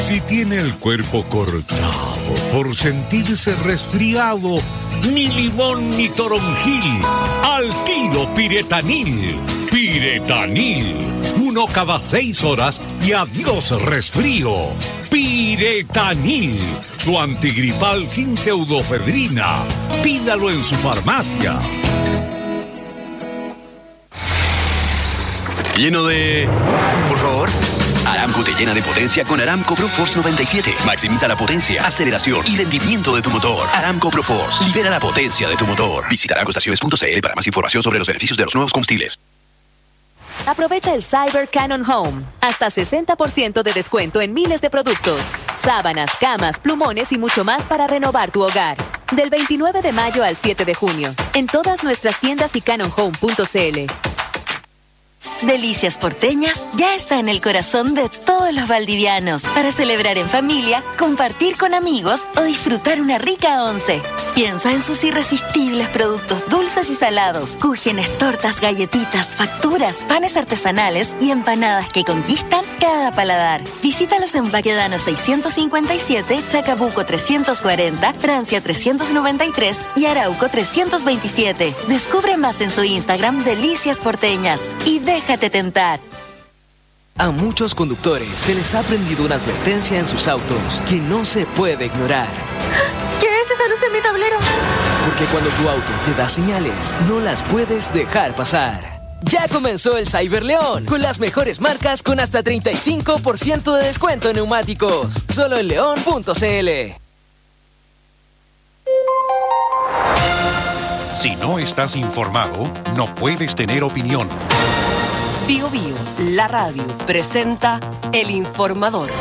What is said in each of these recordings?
Si tiene el cuerpo cortado por sentirse resfriado, ni limón ni toronjil, al tiro Piretanil. Piretanil, 1 cada 6 horas y adiós resfrío. Piretanil, su antigripal sin pseudofedrina. Pídalo en su farmacia. Lleno de... Por favor. Aramco te llena de potencia con Aramco ProForce 97. Maximiza la potencia, aceleración y rendimiento de tu motor. Aramco ProForce. Libera la potencia de tu motor. Visita aramcoestaciones.cl para más información sobre los beneficios de los nuevos combustibles. Aprovecha el Cyber Canon Home. Hasta 60% de descuento en miles de productos. Sábanas, camas, plumones y mucho más para renovar tu hogar. Del 29 de mayo al 7 de junio. En todas nuestras tiendas y canonhome.cl. Delicias Porteñas ya está en el corazón de todos los valdivianos para celebrar en familia, compartir con amigos o disfrutar una rica once. Piensa en sus irresistibles productos dulces y salados, cúgenes, tortas, galletitas, facturas, panes artesanales y empanadas que conquistan cada paladar. Visítalos en Baquedano 657, Chacabuco 340, Francia 393 y Arauco 327. Descubre más en su Instagram Delicias Porteñas y déjate tentar. A muchos conductores se les ha prendido una advertencia en sus autos que no se puede ignorar. ¿Qué es esa luz en mi tablero? Porque cuando tu auto te da señales, no las puedes dejar pasar. Ya comenzó el Cyberleón, con las mejores marcas con hasta 35% de descuento en neumáticos. Solo en león.cl. Si no estás informado, no puedes tener opinión. Bio Bio, la radio, presenta El Informador.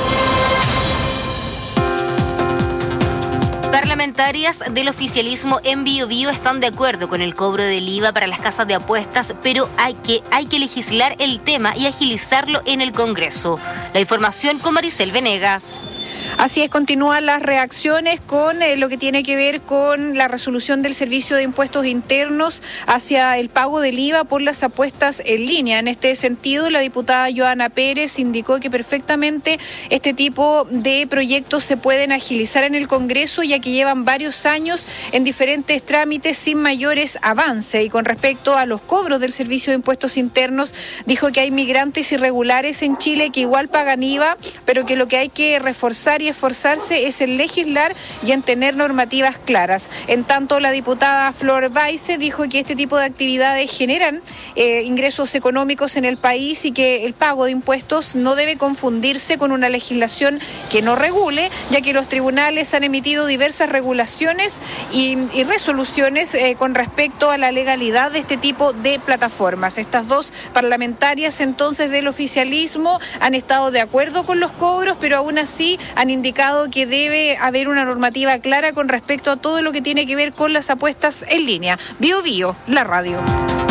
Parlamentarias del oficialismo en Bio Bio están de acuerdo con el cobro del IVA para las casas de apuestas, pero hay que legislar el tema y agilizarlo en el Congreso. La información con Maricel Venegas. Así es, continúan las reacciones con lo que tiene que ver con la resolución del Servicio de Impuestos Internos hacia el pago del IVA por las apuestas en línea. En este sentido, la diputada Joana Pérez indicó que perfectamente este tipo de proyectos se pueden agilizar en el Congreso, ya que llevan varios años en diferentes trámites sin mayores avances. Y con respecto a los cobros del Servicio de Impuestos Internos, dijo que hay migrantes irregulares en Chile que igual pagan IVA, pero que lo que hay que reforzar y esforzarse es en legislar y en tener normativas claras. En tanto, la diputada Flor Baise dijo que este tipo de actividades generan ingresos económicos en el país y que el pago de impuestos no debe confundirse con una legislación que no regule, ya que los tribunales han emitido diversas regulaciones y resoluciones con respecto a la legalidad de este tipo de plataformas. Estas dos parlamentarias entonces del oficialismo han estado de acuerdo con los cobros, pero aún así han indicado que debe haber una normativa clara con respecto a todo lo que tiene que ver con las apuestas en línea. Bio Bio, la radio.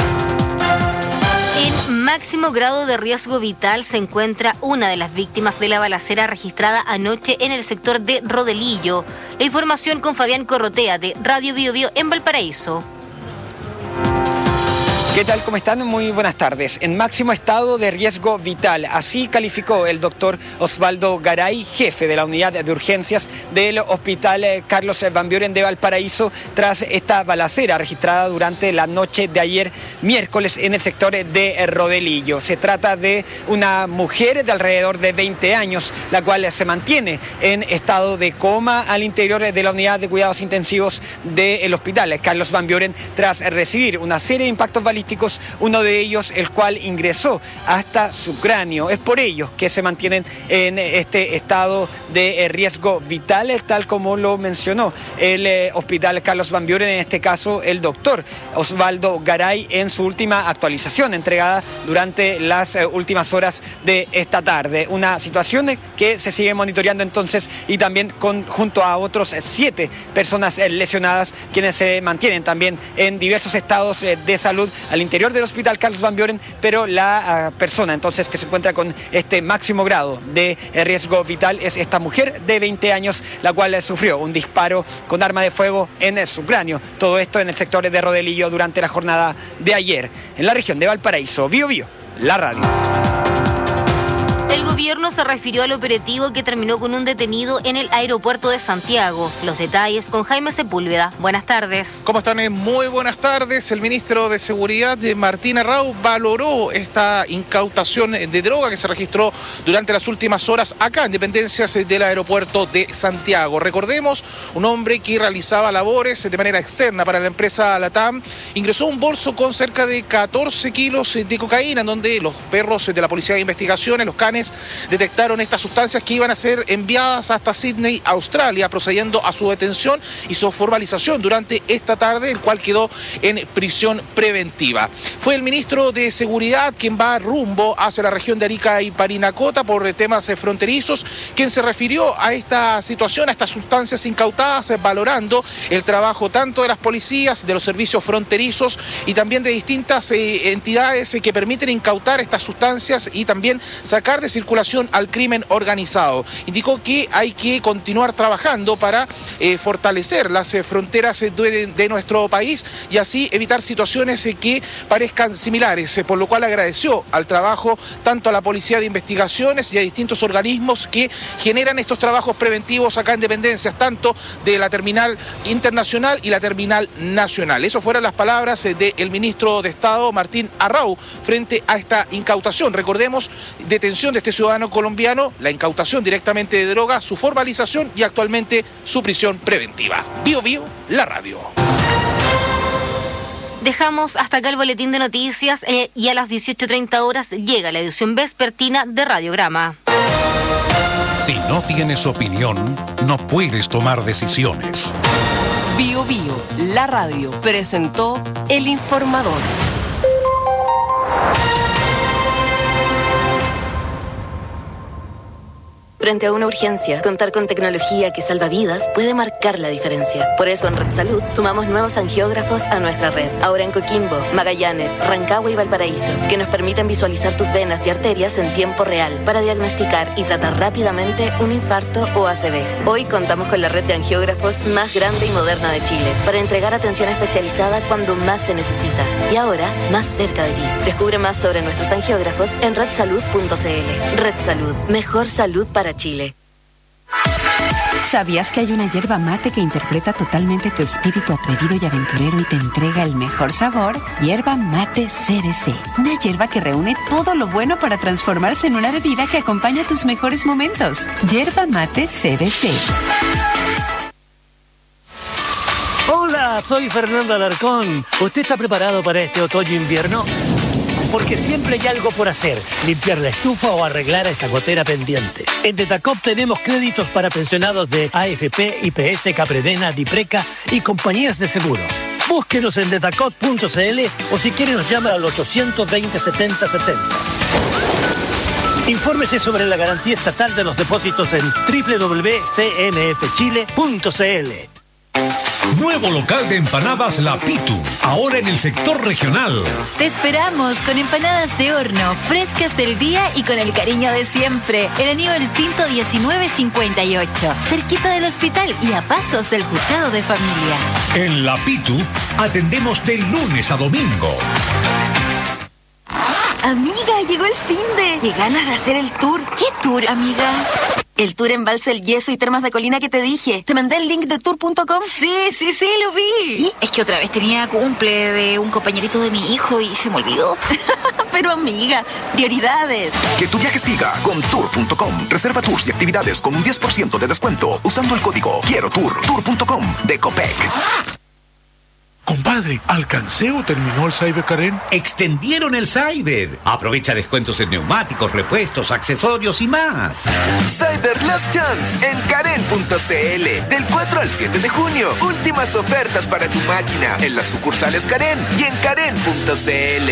En máximo grado de riesgo vital se encuentra una de las víctimas de la balacera registrada anoche en el sector de Rodelillo. La información con Fabián Corrotea de Radio Bio Bio en Valparaíso. ¿Qué tal? ¿Cómo están? Muy buenas tardes. En máximo estado de riesgo vital. Así calificó el doctor Osvaldo Garay, jefe de la unidad de urgencias del Hospital Carlos Van Buren de Valparaíso, tras esta balacera registrada durante la noche de ayer miércoles en el sector de Rodelillo. Se trata de una mujer de alrededor de 20 años, la cual se mantiene en estado de coma al interior de la unidad de cuidados intensivos del Hospital Carlos Van Buren tras recibir una serie de impactos balísticos, uno de ellos el cual ingresó hasta su cráneo. Es por ello que se mantienen en este estado de riesgo vital, tal como lo mencionó el Hospital Carlos Van Buren, en este caso el doctor Osvaldo Garay, en su última actualización entregada durante las últimas horas de esta tarde. Una situación que se sigue monitoreando entonces, y también junto a otros 7 personas lesionadas, quienes se mantienen también en diversos estados de salud al interior del Hospital Carlos Van Buren, pero la persona entonces que se encuentra con este máximo grado de riesgo vital es esta mujer de 20 años, la cual sufrió un disparo con arma de fuego en su cráneo. Todo esto en el sector de Rodelillo durante la jornada de ayer. En la región de Valparaíso, Bio Bio, la radio. El gobierno se refirió al operativo que terminó con un detenido en el aeropuerto de Santiago. Los detalles con Jaime Sepúlveda. Buenas tardes. ¿Cómo están? Muy buenas tardes. El ministro de Seguridad, Martín Arrau, valoró esta incautación de droga que se registró durante las últimas horas acá en dependencias del aeropuerto de Santiago. Recordemos, un hombre que realizaba labores de manera externa para la empresa LATAM ingresó un bolso con cerca de 14 kilos de cocaína, en donde los perros de la Policía de Investigaciones, los canes, detectaron estas sustancias que iban a ser enviadas hasta Sydney, Australia, procediendo a su detención y su formalización durante esta tarde, el cual quedó en prisión preventiva. Fue el ministro de Seguridad quien va rumbo hacia la región de Arica y Parinacota por temas fronterizos, quien se refirió a esta situación, a estas sustancias incautadas, valorando el trabajo tanto de las policías, de los servicios fronterizos y también de distintas entidades que permiten incautar estas sustancias y también sacar de circulación al crimen organizado. Indicó que hay que continuar trabajando para fortalecer las fronteras de nuestro país y así evitar situaciones que parezcan similares, por lo cual agradeció al trabajo tanto a la Policía de Investigaciones y a distintos organismos que generan estos trabajos preventivos acá en dependencias, tanto de la terminal internacional y la terminal nacional. Esas fueron las palabras del ministro de Estado, Martín Arrau, frente a esta incautación. Recordemos, detención de este ciudadano colombiano, la incautación directamente de droga, su formalización y actualmente su prisión preventiva. Bio Bio, la radio. Dejamos hasta acá el boletín de noticias y a las 18:30 horas llega la edición vespertina de Radiograma. Si no tienes opinión, no puedes tomar decisiones. Bio Bio, la radio, presentó El Informador. Frente a una urgencia, contar con tecnología que salva vidas puede marcar la diferencia. Por eso en Red Salud sumamos nuevos angiógrafos a nuestra red. Ahora en Coquimbo, Magallanes, Rancagua y Valparaíso, que nos permiten visualizar tus venas y arterias en tiempo real para diagnosticar y tratar rápidamente un infarto o ACV. Hoy contamos con la red de angiógrafos más grande y moderna de Chile para entregar atención especializada cuando más se necesita. Y ahora, más cerca de ti. Descubre más sobre nuestros angiógrafos en redsalud.cl. Red Salud. Mejor salud para Chile. ¿Sabías que hay una yerba mate que interpreta totalmente tu espíritu atrevido y aventurero y te entrega el mejor sabor? Yerba Mate CBC. Una yerba que reúne todo lo bueno para transformarse en una bebida que acompaña tus mejores momentos. Yerba Mate CBC. Hola, soy Fernando Alarcón. ¿Usted está preparado para este otoño-invierno? Porque siempre hay algo por hacer, limpiar la estufa o arreglar esa gotera pendiente. En Detacop tenemos créditos para pensionados de AFP, IPS, Capredena, Dipreca y compañías de seguros. Búsquenos en detacop.cl o si quiere nos llama al 820-7070. Infórmese sobre la garantía estatal de los depósitos en www.cmfchile.cl. Nuevo local de empanadas La Pitu, ahora en el sector regional. Te esperamos con empanadas de horno, frescas del día y con el cariño de siempre. En Aníbal Pinto 1958, cerquita del hospital y a pasos del juzgado de familia. En La Pitu atendemos de lunes a domingo. Amiga, llegó el finde. Qué ganas de hacer el tour. ¿Qué tour, amiga? El tour Embalse El Yeso y Termas de Colina que te dije. ¿Te mandé el link de tour.com? Sí, lo vi. ¿Y? Es que otra vez tenía cumple de un compañerito de mi hijo y se me olvidó. Pero amiga, prioridades. Que tu viaje siga con tour.com. Reserva tours y actividades con un 10% de descuento usando el código Quiero Tour. Tour.com de Copec. Compadre, ¿alcancé o terminó el Cyber Karen? Extendieron el Cyber. Aprovecha descuentos en neumáticos, repuestos, accesorios y más. Cyber Last Chance en Karen.cl. Del 4 al 7 de junio. Últimas ofertas para tu máquina en las sucursales Karen y en Karen.cl.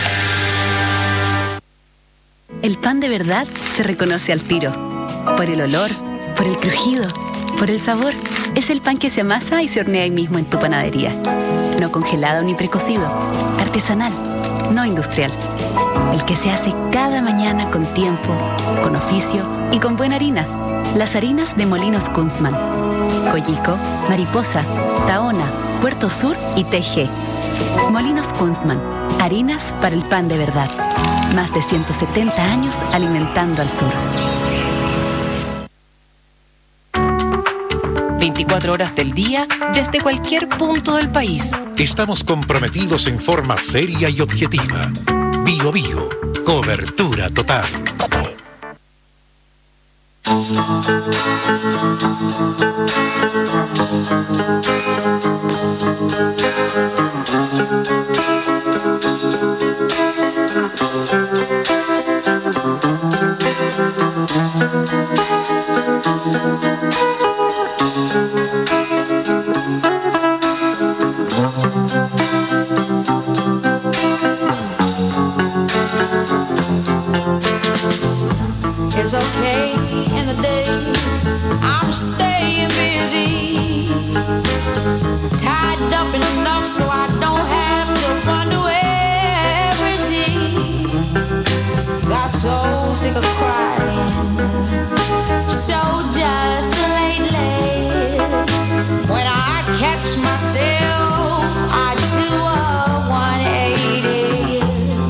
El pan de verdad se reconoce al tiro. Por el olor, por el crujido, por el sabor. Es el pan que se amasa y se hornea ahí mismo en tu panadería. No congelado ni precocido. Artesanal, no industrial. El que se hace cada mañana con tiempo, con oficio y con buena harina. Las harinas de Molinos Kunstmann. Coyico, Mariposa, Tahona, Puerto Sur y TG. Molinos Kunstmann. Harinas para el pan de verdad. Más de 170 años alimentando al sur. 24 horas del día, desde cualquier punto del país. Estamos comprometidos en forma seria y objetiva. Bio Bio, cobertura total. It's okay in the day, I'm staying busy, tied up enough so I don't have to wonder where is he. Got so sick of crying, so just lately. When I catch myself, I do a 180.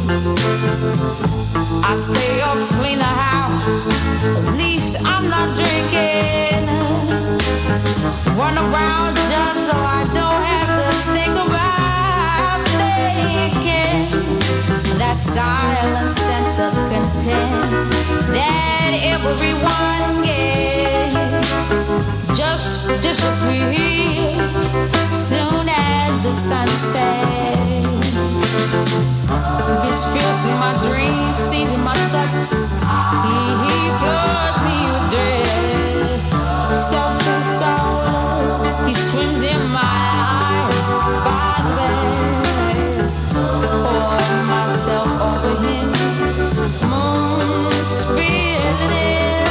I stay up, clean the house, at least I'm not drinking. Run around just so I don't have to think about thinking. That silent sense of content that everyone gets just disappears soon as the sun sets. His fears in my dreams, sees in my guts. He floods me with dread. Soul to soul, he swims in my eyes by the bed. Pour myself over him, moon spilling in,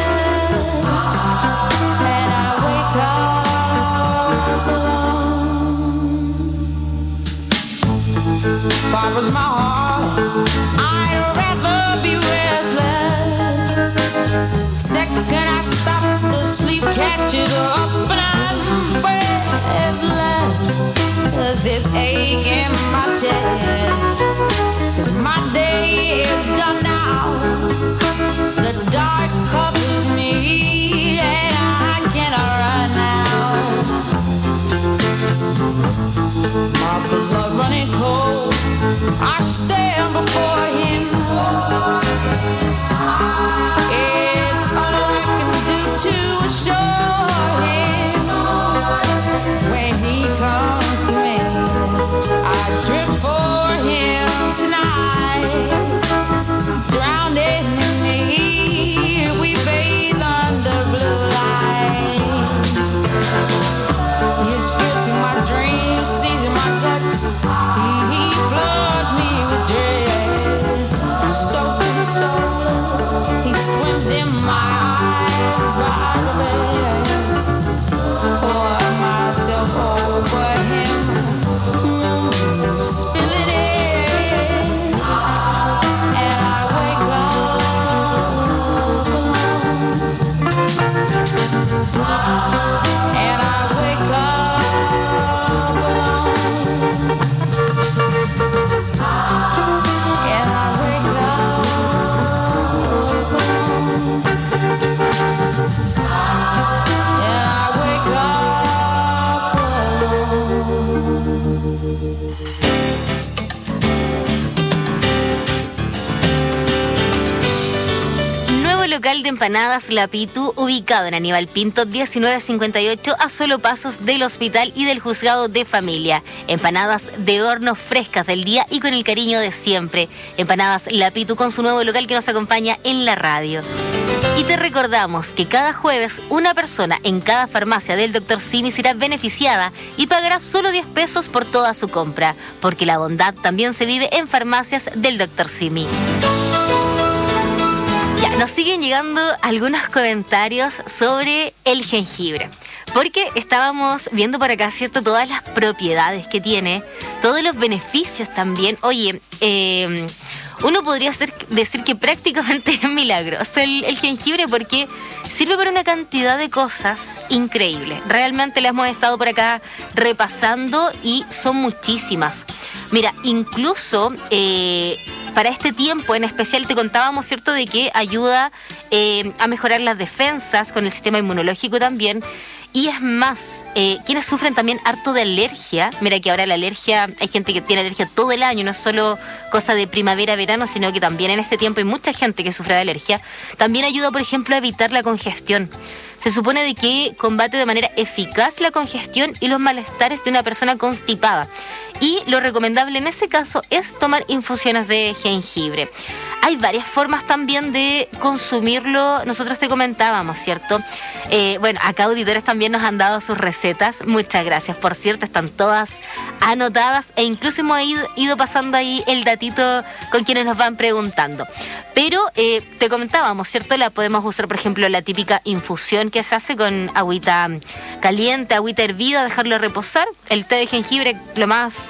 and I wake up alone. Barbara's my heart, I'd rather be restless. Second I stop, the sleep catches up and I'm breathless. There's this ache in my chest, 'cause my day is done now. The dark covers me and I cannot run now. My blood running cold, I stand before him. It's all I can do to assure him. When he comes to me, I drift for him tonight. Drowning in me, we bathe under blue light. His fierce in my dreams, sees in my guts. He floods me with dread. Soul to soul, he swims in my eyes by the bed. Pour myself over him, spill it in, and I wake up alone. And I wake up alone. And I wake up alone. And I wake up alone. Nuevo local de empanadas La Pitu, ubicado en Aníbal Pinto 1958, a solo pasos del hospital y del juzgado de familia. Empanadas de horno frescas del día y con el cariño de siempre. Empanadas La Pitu con su nuevo local que nos acompaña en la radio. Y te recordamos que cada jueves una persona en cada farmacia del Dr. Simi será beneficiada y pagará solo 10 pesos por toda su compra, porque la bondad también se vive en farmacias del Dr. Simi. Ya, nos siguen llegando algunos comentarios sobre el jengibre, porque estábamos viendo por acá, ¿cierto?, todas las propiedades que tiene, todos los beneficios también. Oye, uno podría decir que prácticamente es milagroso el jengibre, porque sirve para una cantidad de cosas increíbles. Realmente las hemos estado por acá repasando y son muchísimas. Mira, incluso para este tiempo en especial te contábamos, ¿cierto?, de que ayuda a mejorar las defensas con el sistema inmunológico también. Y es más, quienes sufren también harto de alergia, mira que ahora la alergia, hay gente que tiene alergia todo el año, no es solo cosa de primavera, verano, sino que también en este tiempo hay mucha gente que sufre de alergia, también ayuda, por ejemplo, a evitar la congestión. Se supone de que combate de manera eficaz la congestión y los malestares de una persona constipada. Y lo recomendable en ese caso es tomar infusiones de jengibre. Hay varias formas también de consumirlo. Nosotros te comentábamos, ¿cierto? Bueno, acá auditores también nos han dado sus recetas. Muchas gracias, por cierto, están todas anotadas e incluso hemos ido pasando ahí el datito con quienes nos van preguntando. Pero te comentábamos, ¿cierto? La podemos usar, por ejemplo, la típica infusión que se hace con agüita caliente, agüita hervida, dejarlo reposar. El té de jengibre, lo más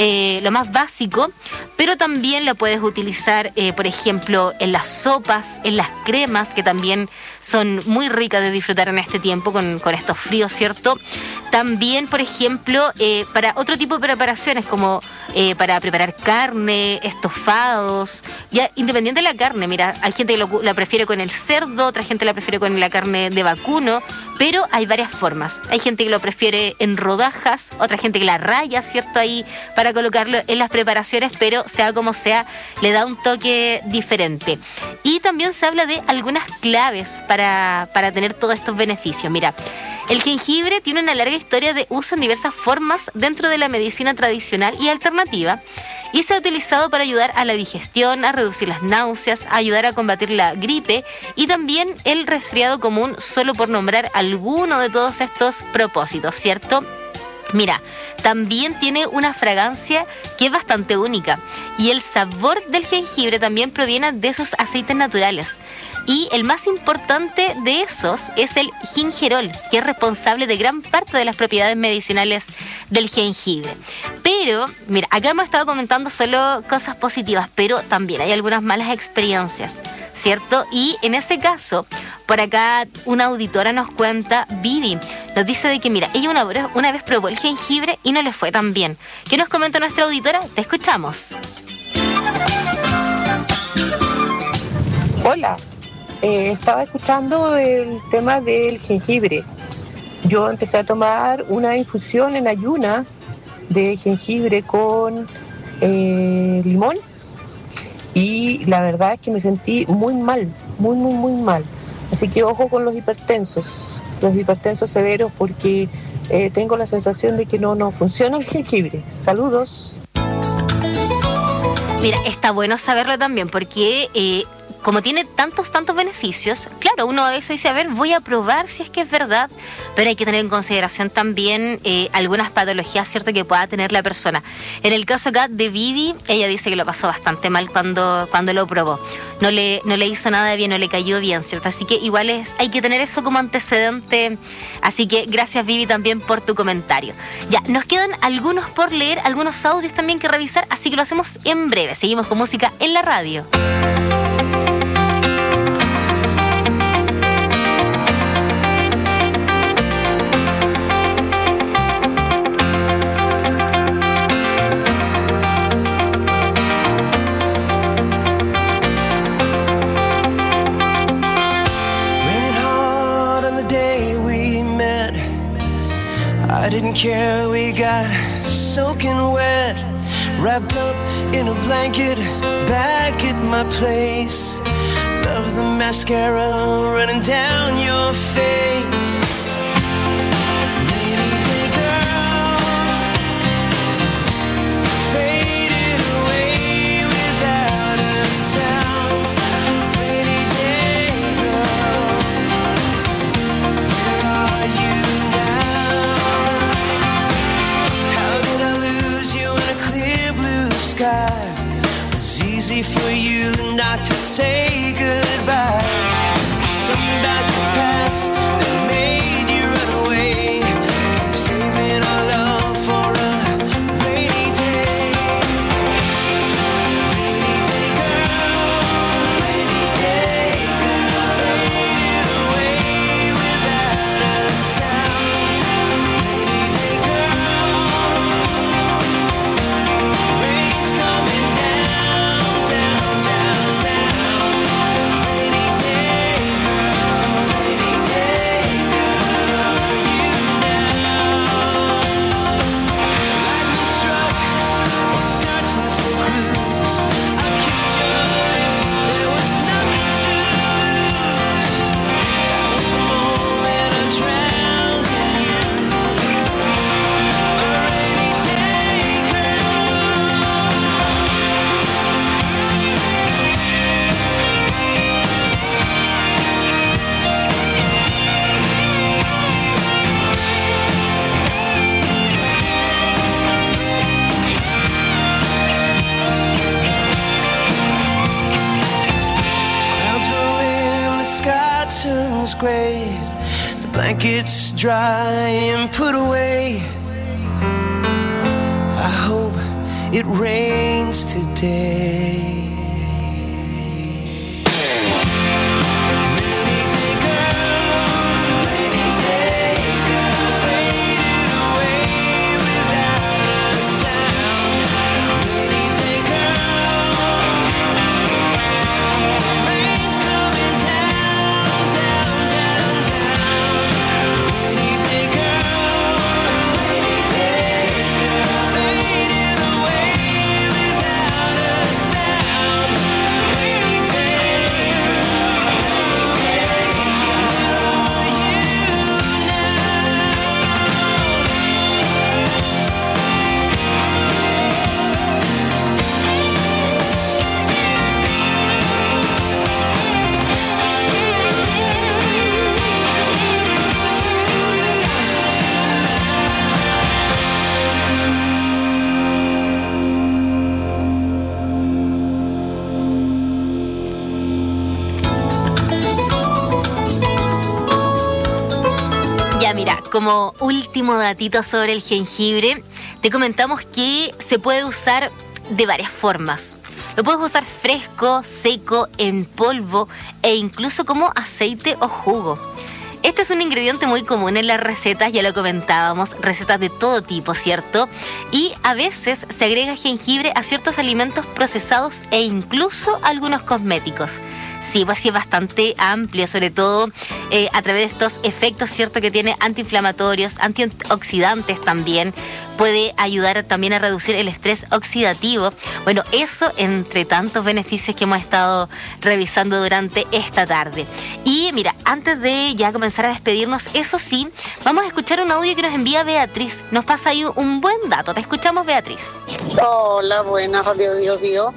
básico, pero también la puedes utilizar, por ejemplo, en las sopas, en las cremas, que también son muy ricas de disfrutar en este tiempo con estos fríos, ¿cierto? También, por ejemplo, para otro tipo de preparaciones, como para preparar carne, estofados, ya independiente de la carne. Mira, hay gente que la prefiere con el cerdo, otra gente la prefiere con la carne de vacuno, pero hay varias formas. Hay gente que lo prefiere en rodajas, otra gente que la raya, ¿cierto? Ahí para colocarlo en las preparaciones, pero sea como sea, le da un toque diferente. Y también se habla de algunas claves para tener todos estos beneficios. Mira, el jengibre tiene una larga historia de uso en diversas formas dentro de la medicina tradicional y alternativa, y se ha utilizado para ayudar a la digestión, a reducir las náuseas, a ayudar a combatir la gripe y también el resfriado común, solo por nombrar alguno de todos estos propósitos, ¿cierto? Mira, también tiene una fragancia que es bastante única y el sabor del jengibre también proviene de sus aceites naturales. Y el más importante de esos es el gingerol, que es responsable de gran parte de las propiedades medicinales del jengibre. Pero, mira, acá hemos estado comentando solo cosas positivas, pero también hay algunas malas experiencias, ¿cierto? Y en ese caso, por acá una auditora nos cuenta, Vivi, nos dice de que, mira, ella una vez probó el jengibre y no le fue tan bien. ¿Qué nos comenta nuestra auditora? Te escuchamos. Hola. Estaba escuchando el tema del jengibre. Yo empecé a tomar una infusión en ayunas de jengibre con limón y la verdad es que me sentí muy mal, muy mal. Así que ojo con los hipertensos severos, porque tengo la sensación de que no funciona el jengibre. Saludos. Mira, está bueno saberlo también porque como tiene tantos beneficios, claro, uno a veces dice, a ver, voy a probar si es que es verdad, pero hay que tener en consideración también algunas patologías, ¿cierto?, que pueda tener la persona. En el caso acá de Vivi, ella dice que lo pasó bastante mal cuando lo probó. No le hizo nada de bien, no le cayó bien, ¿cierto? Así que igual hay que tener eso como antecedente. Así que gracias, Vivi, también por tu comentario. Ya, nos quedan algunos por leer, algunos audios también que revisar, así que lo hacemos en breve. Seguimos con música en la radio. I didn't care, we got soaking wet, wrapped up in a blanket, back at my place. Love the mascara running down your face. Lady day girl, faded away without a sound. Lady day girl, where are you now? How did I lose you in a clear blue sky? It was easy for you not to say goodbye. Something about your past days. The blankets dry and put away. I hope it rains today. Como último datito sobre el jengibre, te comentamos que se puede usar de varias formas. Lo puedes usar fresco, seco, en polvo e incluso como aceite o jugo. Este es un ingrediente muy común en las recetas, ya lo comentábamos, recetas de todo tipo, ¿cierto? Y a veces se agrega jengibre a ciertos alimentos procesados e incluso algunos cosméticos. Sí, pues sí es bastante amplio, sobre todo a través de estos efectos, ¿cierto? Que tiene antiinflamatorios, antioxidantes también. Puede ayudar también a reducir el estrés oxidativo. Bueno, eso entre tantos beneficios que hemos estado revisando durante esta tarde. Y mira, antes de ya comenzar a despedirnos, eso sí, vamos a escuchar un audio que nos envía Beatriz. Nos pasa ahí un buen dato. Te escuchamos, Beatriz. Hola, buenas, Radio Bio Bio.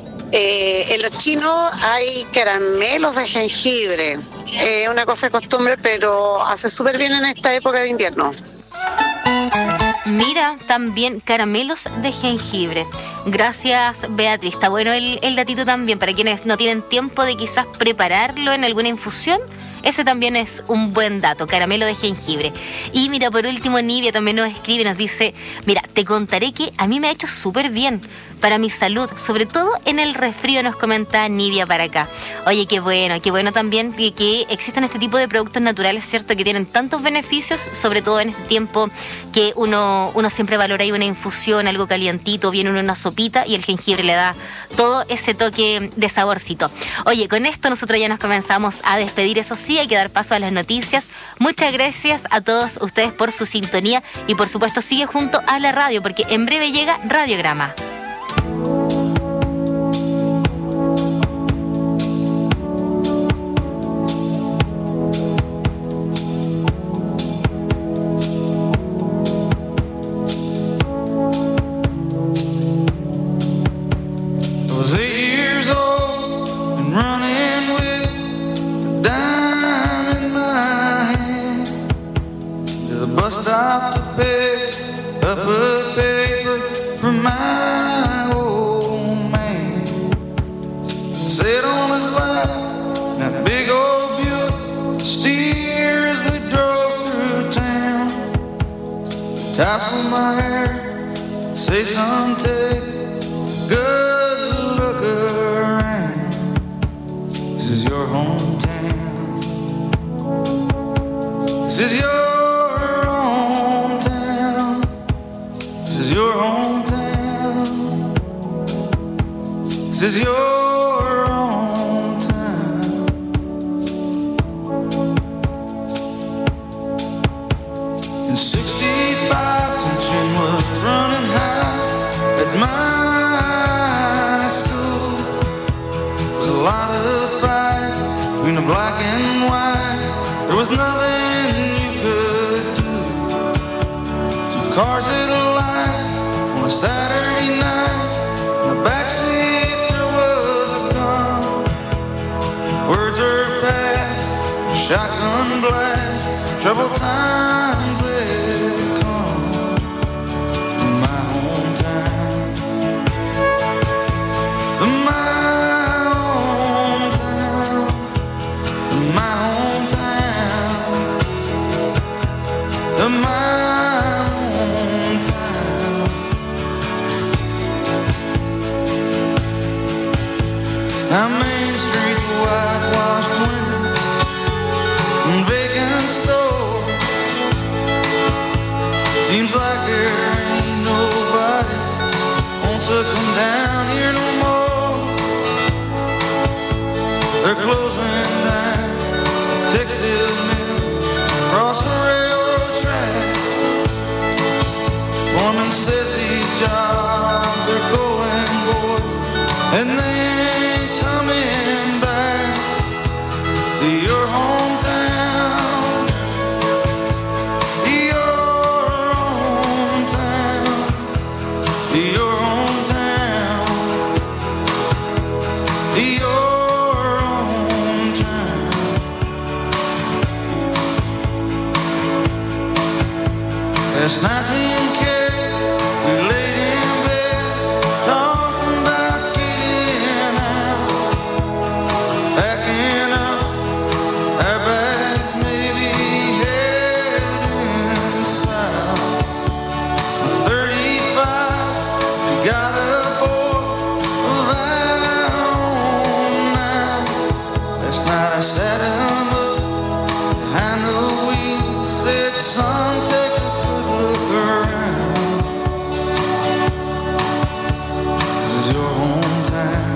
En los chinos hay caramelos de jengibre. Es una cosa de costumbre, pero hace súper bien en esta época de invierno. Mira, también caramelos de jengibre. Gracias, Beatriz. Está bueno el datito también para quienes no tienen tiempo de quizás prepararlo en alguna infusión. Ese también es un buen dato, caramelo de jengibre. Y mira, por último, Nivia también nos escribe, nos dice: mira, te contaré que a mí me ha hecho súper bien para mi salud, sobre todo en el resfrío, nos comenta Nivia para acá. Oye, qué bueno también que existan este tipo de productos naturales, ¿cierto? Que tienen tantos beneficios, sobre todo en este tiempo que uno siempre valora ahí una infusión, algo calientito, viene una sopita y el jengibre le da todo ese toque de saborcito. Oye, con esto nosotros ya nos comenzamos a despedir, eso sí, hay que dar paso a las noticias. Muchas gracias a todos ustedes por su sintonía y por supuesto sigue junto a la radio porque en breve llega Radiograma. Stop to pick up a paper from my old man. Sit on his lap, that big old Buick steer as we drove through town. Tassel my hair, say son, take a good look around. This is your hometown. This is your hometown. This is your hometown. In 65, tension was running high at my school. There was a lot of fights between the black and white. There was nothing you could do. Two cars that aligned on a Saturday night. In the backseat there was a gun. Words were passed, shotgun blast. Troubled times had come in my hometown. In my hometown. In my hometown. of my own town. Now Main Street's whitewashed windows and vacant stores. Seems like there ain't nobody wants to come down here no more. They're closing down the textile mill across the railroad tracks. Foreman says these jobs are going, boys, and they ain't coming back to your hometown, to your hometown, to your hometown, to your last night me and Kay, we laid in bed, talking about getting out, packing up our bags, maybe heading south. 35, we got a boy of our own now. Last night I sat him up behind the wheel, said, son, take look around. This is your hometown.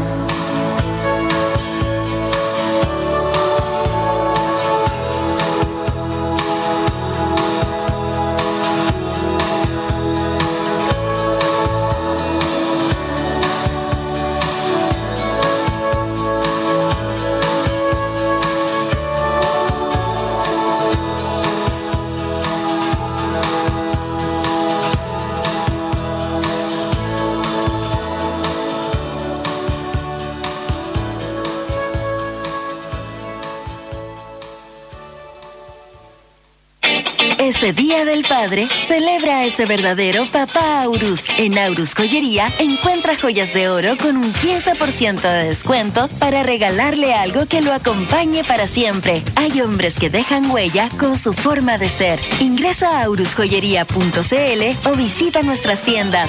Este Día del Padre, celebra a ese verdadero papá Aurus. En Aurus Joyería, encuentra joyas de oro con un 15% de descuento para regalarle algo que lo acompañe para siempre. Hay hombres que dejan huella con su forma de ser. Ingresa a aurusjoyería.cl o visita nuestras tiendas.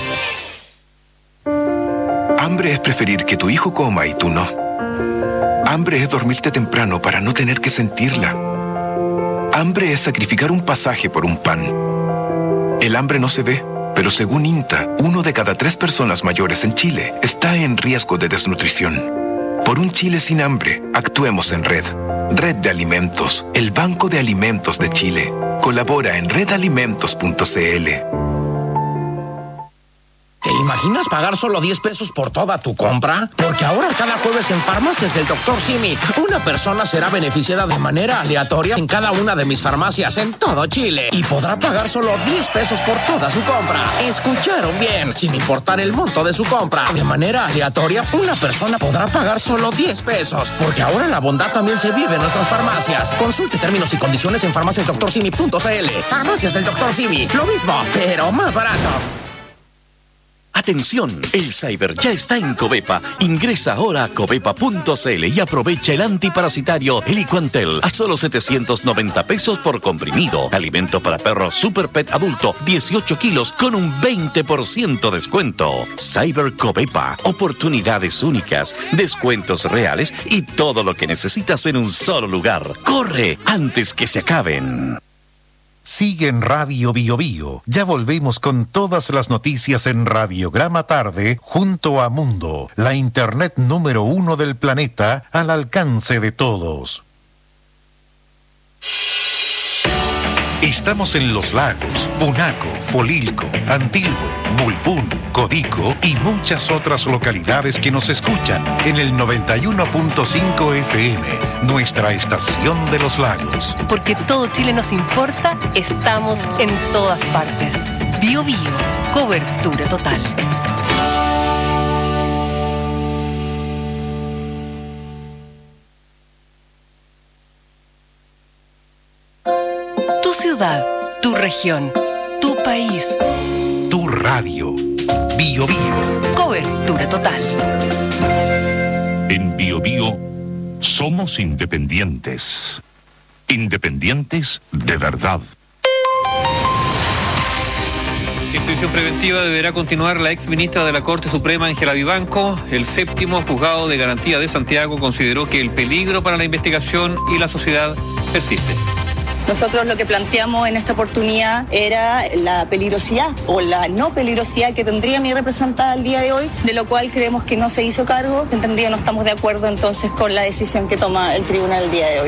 Hambre es preferir que tu hijo coma y tú no. Hambre es dormirte temprano para no tener que sentirla. Hambre es sacrificar un pasaje por un pan. El hambre no se ve, pero según INTA, 1 de cada 3 personas mayores en Chile está en riesgo de desnutrición. Por un Chile sin hambre, actuemos en red. Red de Alimentos, el Banco de Alimentos de Chile. Colabora en redalimentos.cl. ¿Te imaginas pagar solo 10 pesos por toda tu compra? Porque ahora cada jueves en Farmacias del Dr. Simi, una persona será beneficiada de manera aleatoria en cada una de mis farmacias en todo Chile y podrá pagar solo 10 pesos por toda su compra. ¿Escucharon bien? Sin importar el monto de su compra, de manera aleatoria, una persona podrá pagar solo 10 pesos. Porque ahora la bondad también se vive en nuestras farmacias. Consulte términos y condiciones en farmaciasdoctorsimi.cl. Farmacias del Dr. Simi, lo mismo, pero más barato. Atención, el cyber ya está en Covepa. Ingresa ahora a covepa.cl y aprovecha el antiparasitario Heliquantel a solo 790 pesos por comprimido. Alimento para perros Super Pet adulto, 18 kilos con un 20% descuento. Cyber Covepa, oportunidades únicas, descuentos reales y todo lo que necesitas en un solo lugar. ¡Corre antes que se acaben! Sigue en Radio Bio Bio. Ya volvemos con todas las noticias en Radiograma Tarde junto a Mundo, la internet número 1 del planeta al alcance de todos. Estamos en Los Lagos, Punaco, Folilco, Antilhue, Bulbún, Codico y muchas otras localidades que nos escuchan en el 91.5 FM, nuestra estación de Los Lagos. Porque todo Chile nos importa, estamos en todas partes. Bio Bio, cobertura total. Ciudad, tu región, tu país, tu radio. Bio Bio. Cobertura total. En Bio Bio somos independientes. Independientes de verdad. En prisión preventiva deberá continuar la exministra de la Corte Suprema, Ángela Vivanco. El séptimo juzgado de garantía de Santiago consideró que el peligro para la investigación y la sociedad persiste. Nosotros lo que planteamos en esta oportunidad era la peligrosidad o la no peligrosidad que tendría mi representada el día de hoy, de lo cual creemos que no se hizo cargo. Entendido, no estamos de acuerdo entonces con la decisión que toma el tribunal el día de hoy.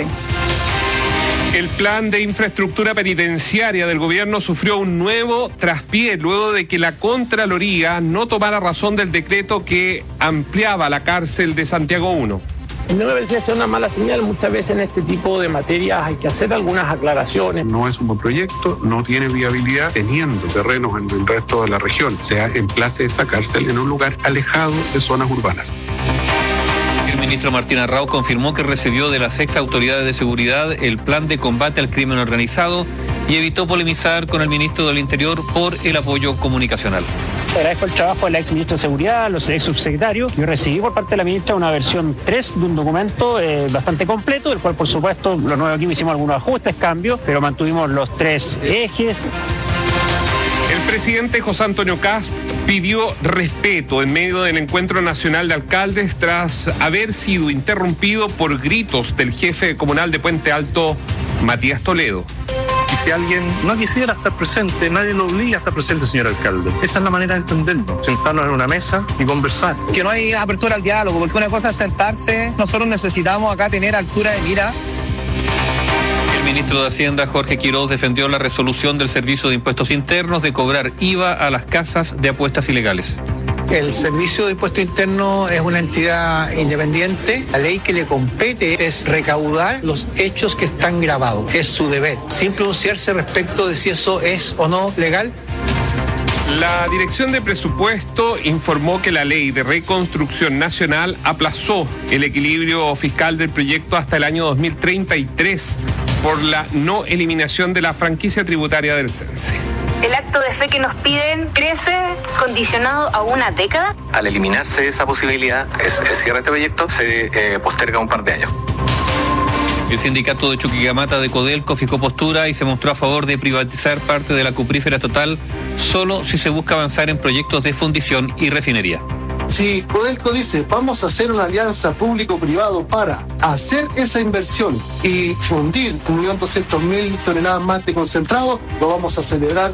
El plan de infraestructura penitenciaria del gobierno sufrió un nuevo traspié luego de que la Contraloría no tomara razón del decreto que ampliaba la cárcel de Santiago 1. No me parece ser una mala señal. Muchas veces en este tipo de materias hay que hacer algunas aclaraciones. No es un buen proyecto, no tiene viabilidad teniendo terrenos en el resto de la región. Se emplace esta cárcel en un lugar alejado de zonas urbanas. El ministro Martín Arrau confirmó que recibió de las ex autoridades de seguridad el plan de combate al crimen organizado y evitó polemizar con el ministro del Interior por el apoyo comunicacional. Agradezco el trabajo de la ex ministra de Seguridad, los ex subsecretarios. Yo recibí por parte de la ministra una versión 3 de un documento bastante completo, del cual por supuesto los nuevos equipos hicimos algunos ajustes, cambios, pero mantuvimos los 3 ejes. El presidente José Antonio Kast pidió respeto en medio del encuentro nacional de alcaldes tras haber sido interrumpido por gritos del jefe comunal de Puente Alto, Matías Toledo. Y si alguien no quisiera estar presente, nadie lo obliga a estar presente, señor alcalde. Esa es la manera de entenderlo, sentarnos en una mesa y conversar. Que no hay apertura al diálogo, porque una cosa es sentarse, nosotros necesitamos acá tener altura de mira. El ministro de Hacienda, Jorge Quiroz, defendió la resolución del Servicio de Impuestos Internos de cobrar IVA a las casas de apuestas ilegales. El Servicio de Impuesto Interno es una entidad independiente. La ley que le compete es recaudar los hechos que están grabados. Es su deber, sin pronunciarse respecto de si eso es o no legal. La Dirección de Presupuesto informó que la Ley de Reconstrucción Nacional aplazó el equilibrio fiscal del proyecto hasta el año 2033 por la no eliminación de la franquicia tributaria del CENSE. El acto de fe que nos piden crece condicionado a una década. Al eliminarse esa posibilidad, el cierre de este proyecto se posterga un par de años. El sindicato de Chuquicamata de Codelco fijó postura y se mostró a favor de privatizar parte de la cuprífera estatal solo si se busca avanzar en proyectos de fundición y refinería. Si Codelco dice vamos a hacer una alianza público-privado para hacer esa inversión y fundir 1.200.000 toneladas más de concentrado, lo vamos a celebrar.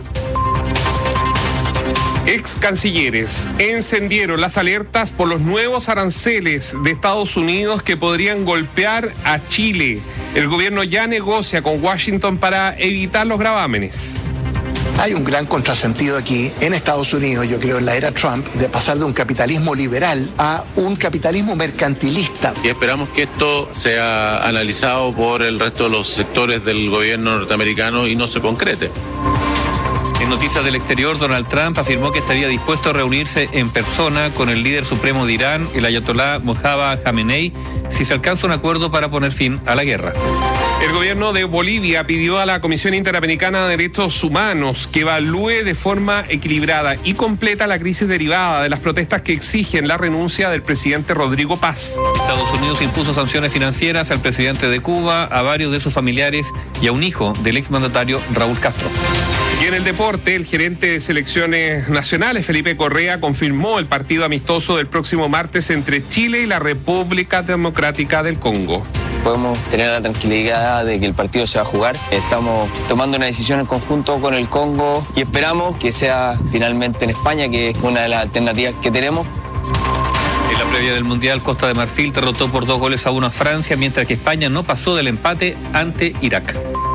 Ex cancilleres encendieron las alertas por los nuevos aranceles de Estados Unidos que podrían golpear a Chile. El gobierno ya negocia con Washington para evitar los gravámenes. Hay un gran contrasentido aquí en Estados Unidos, yo creo en la era Trump, de pasar de un capitalismo liberal a un capitalismo mercantilista. Y esperamos que esto sea analizado por el resto de los sectores del gobierno norteamericano y no se concrete. En noticias del exterior, Donald Trump afirmó que estaría dispuesto a reunirse en persona con el líder supremo de Irán, el ayatolá Mojtaba Khamenei, si se alcanza un acuerdo para poner fin a la guerra. El gobierno de Bolivia pidió a la Comisión Interamericana de Derechos Humanos que evalúe de forma equilibrada y completa la crisis derivada de las protestas que exigen la renuncia del presidente Rodrigo Paz. Estados Unidos impuso sanciones financieras al presidente de Cuba, a varios de sus familiares y a un hijo del exmandatario Raúl Castro. Y en el deporte, el gerente de selecciones nacionales, Felipe Correa, confirmó el partido amistoso del próximo martes entre Chile y la República Democrática del Congo. Podemos tener la tranquilidad de que el partido se va a jugar. Estamos tomando una decisión en conjunto con el Congo y esperamos que sea finalmente en España, que es una de las alternativas que tenemos. En la previa del Mundial, Costa de Marfil derrotó por 2-1 a Francia, mientras que España no pasó del empate ante Irak.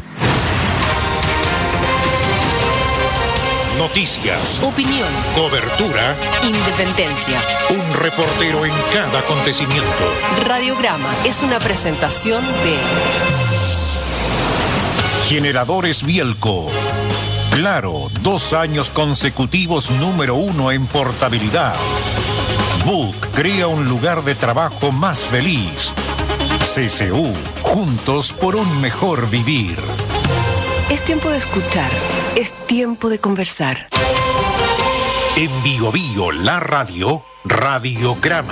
Noticias, opinión, cobertura, independencia. Un reportero en cada acontecimiento. Radiograma es una presentación de Generadores Bielco. Claro, 2 años consecutivos número 1 en portabilidad. Book crea un lugar de trabajo más feliz. CCU, juntos por un mejor vivir. Es tiempo de escuchar, es tiempo de conversar. En Bio Bio, la radio, Radiograma.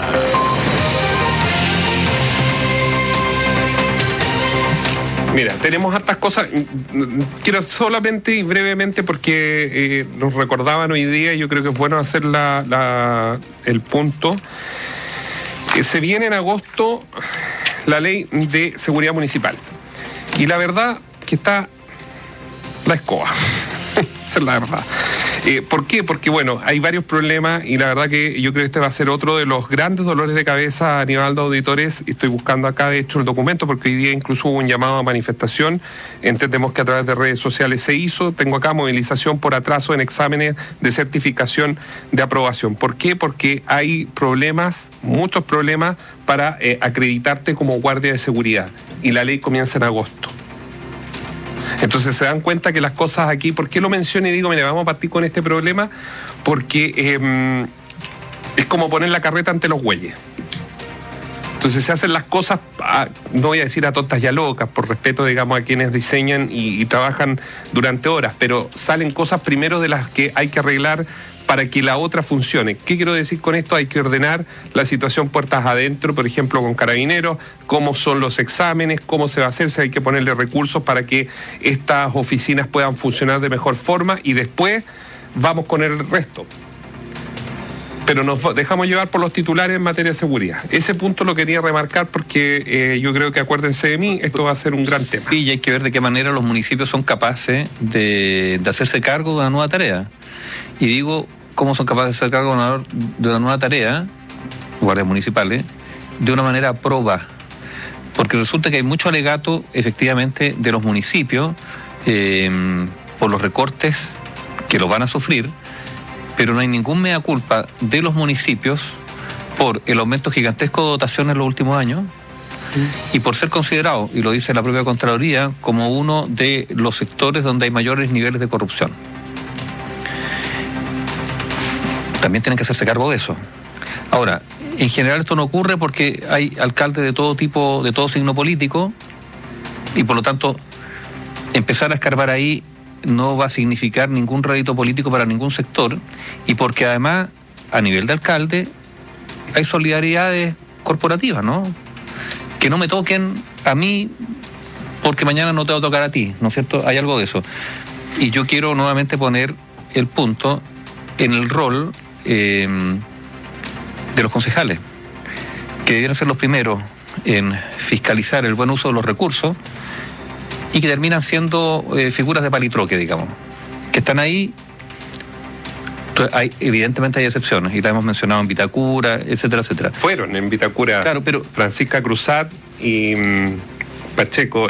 Mira, tenemos hartas cosas. Quiero solamente y brevemente, porque nos recordaban hoy día, y yo creo que es bueno hacer el punto. Se viene en agosto la ley de seguridad municipal. Y la verdad que está la escoba. Esa es la verdad. ¿Por qué? Porque, bueno, hay varios problemas y la verdad que yo creo que este va a ser otro de los grandes dolores de cabeza a nivel de auditores. Estoy buscando acá, de hecho, el documento, porque hoy día incluso hubo un llamado a manifestación. Entendemos que a través de redes sociales se hizo. Tengo acá movilización por atraso en exámenes de certificación de aprobación. ¿Por qué? Porque hay problemas, muchos problemas, para acreditarte como guardia de seguridad. Y la ley comienza en agosto. Entonces se dan cuenta que las cosas aquí, ¿por qué lo menciono y digo, mira, vamos a partir con este problema? Porque es como poner la carreta ante los bueyes. Entonces se hacen las cosas, no voy a decir a tontas y a locas, por respeto, digamos, a quienes diseñan y trabajan durante horas, pero salen cosas primero de las que hay que arreglar para que la otra funcione. ¿Qué quiero decir con esto? Hay que ordenar la situación puertas adentro, por ejemplo, con Carabineros, cómo son los exámenes, cómo se va a hacer, si hay que ponerle recursos para que estas oficinas puedan funcionar de mejor forma y después vamos con el resto. Pero nos dejamos llevar por los titulares en materia de seguridad. Ese punto lo quería remarcar porque yo creo que, acuérdense de mí, esto va a ser un gran tema. Sí, y hay que ver de qué manera los municipios son capaces de hacerse cargo de una nueva tarea. Y digo, ¿cómo son capaces de hacer cargo de una nueva tarea, guardias municipales, de una manera proba? Porque resulta que hay mucho alegato, efectivamente, de los municipios por los recortes que los van a sufrir, pero no hay ningún mea culpa de los municipios por el aumento gigantesco de dotación en los últimos años y por ser considerado, y lo dice la propia Contraloría, como uno de los sectores donde hay mayores niveles de corrupción. También tienen que hacerse cargo de eso. Ahora, en general esto no ocurre porque hay alcaldes de todo tipo, de todo signo político, y por lo tanto empezar a escarbar ahí no va a significar ningún rédito político para ningún sector, y porque además, a nivel de alcalde, hay solidaridades corporativas, ¿no? Que no me toquen a mí porque mañana no te va a tocar a ti, ¿no es cierto? Hay algo de eso. Y yo quiero nuevamente poner el punto en el rol de los concejales, que debieran ser los primeros en fiscalizar el buen uso de los recursos y que terminan siendo figuras de palitroque, digamos, que están ahí. Evidentemente hay excepciones, y la hemos mencionado en Vitacura, etcétera, etcétera. Fueron en Vitacura, claro, pero Francisca Cruzat y Pacheco,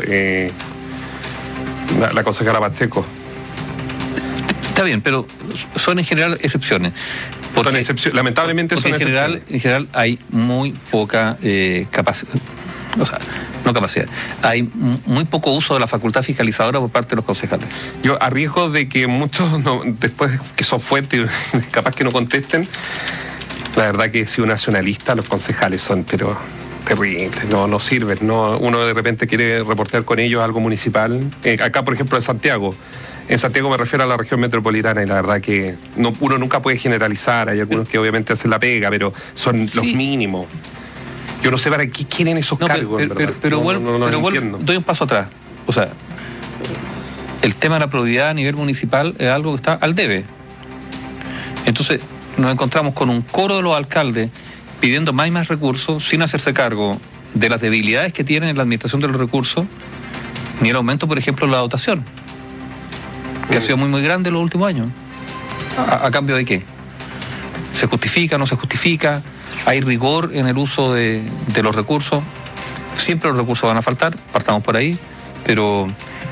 la concejala Pacheco. Está bien, pero son en general excepciones. Lamentablemente son excepciones. En general hay muy poca capacidad. O sea, no capacidad. Hay muy poco uso de la facultad fiscalizadora por parte de los concejales. Yo, a riesgo de que muchos, después que son fuertes, capaz que no contesten, la verdad que he sido nacionalista, los concejales son, pero terribles, no sirven. No, uno de repente quiere reportear con ellos algo municipal. Acá, por ejemplo, en Santiago me refiero a la región metropolitana, y la verdad que uno nunca puede generalizar. Hay algunos que obviamente hacen la pega, pero son los mínimos. Yo no sé para qué quieren esos cargos. Pero doy un paso atrás. O sea, el tema de la probidad a nivel municipal es algo que está al debe. Entonces, nos encontramos con un coro de los alcaldes pidiendo más y más recursos sin hacerse cargo de las debilidades que tienen en la administración de los recursos, ni el aumento, por ejemplo, de la dotación, que ha sido muy, muy grande en los últimos años. ¿A cambio de qué? ¿Se justifica, no se justifica? ¿Hay rigor en el uso de los recursos? Siempre los recursos van a faltar, partamos por ahí, pero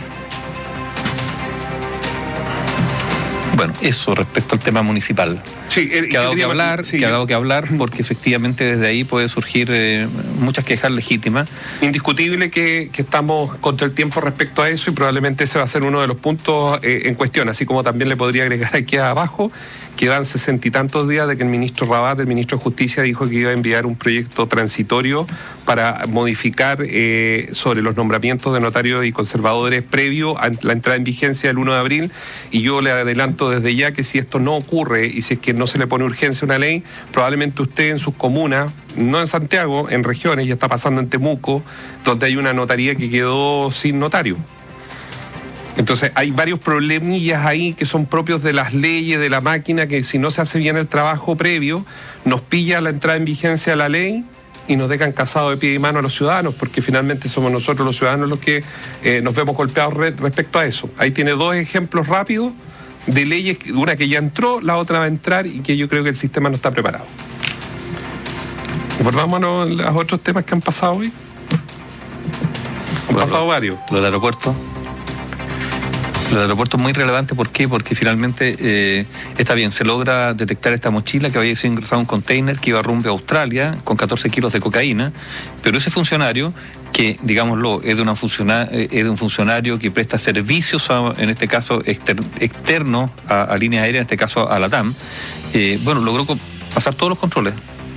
bueno, eso respecto al tema municipal. Sí, que ha dado que hablar, porque efectivamente desde ahí puede surgir muchas quejas legítimas. Indiscutible que estamos contra el tiempo respecto a eso, y probablemente ese va a ser uno de los puntos en cuestión, así como también le podría agregar aquí abajo que van 60 y tantos días de que el ministro Rabat, el ministro de Justicia, dijo que iba a enviar un proyecto transitorio para modificar sobre los nombramientos de notarios y conservadores previo a la entrada en vigencia del 1 de abril, y yo le adelanto desde ya que si esto no ocurre y si es que no se le pone urgencia a una ley, probablemente usted en sus comunas no en Santiago, en regiones, ya está pasando en Temuco, donde hay una notaría que quedó sin notario. Entonces hay varios problemillas ahí que son propios de las leyes, de la máquina, que si no se hace bien el trabajo previo, nos pilla la entrada en vigencia de la ley y nos dejan casados de pie y mano a los ciudadanos, porque finalmente somos nosotros los ciudadanos los que nos vemos golpeados respecto a eso. Ahí tiene dos ejemplos rápidos de leyes, una que ya entró, la otra va a entrar y que yo creo que el sistema no está preparado. ¿Volvámonos a los otros temas que han pasado hoy? Han pasado varios. Lo del aeropuerto. Lo del aeropuerto es muy relevante. ¿Por qué? Porque finalmente está bien, se logra detectar esta mochila que había sido ingresada a un container que iba rumbo a Australia con 14 kilos de cocaína, pero ese funcionario, que digámoslo, es de un funcionario que presta servicios, en este caso externos a líneas aéreas, en este caso a LATAM, logró pasar todos los controles.